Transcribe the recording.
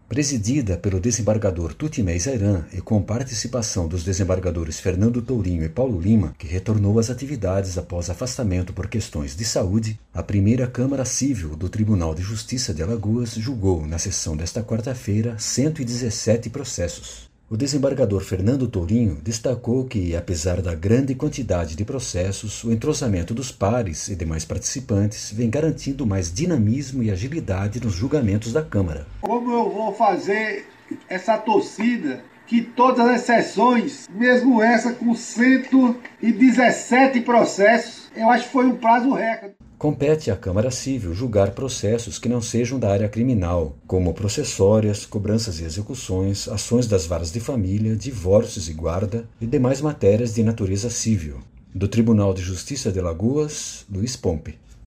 Presidida pelo desembargador Tutimé Zairan e com participação dos desembargadores Fernando Tourinho e Paulo Lima, que retornou às atividades após afastamento por questões de saúde, a primeira Câmara Cível do Tribunal de Justiça de Alagoas julgou, na sessão desta quarta-feira, 117 processos. O desembargador Fernando Tourinho destacou que, apesar da grande quantidade de processos, o entrosamento dos pares e demais participantes vem garantindo mais dinamismo e agilidade nos julgamentos da Câmara. Como eu vou fazer essa torcida que todas as sessões, mesmo essa com 117 processos, eu acho que foi um prazo recorde. Compete à Câmara Cível julgar processos que não sejam da área criminal, como processórias, cobranças e execuções, ações das varas de família, divórcios e guarda e demais matérias de natureza civil. Do Tribunal de Justiça de Alagoas, Luiz Pompe.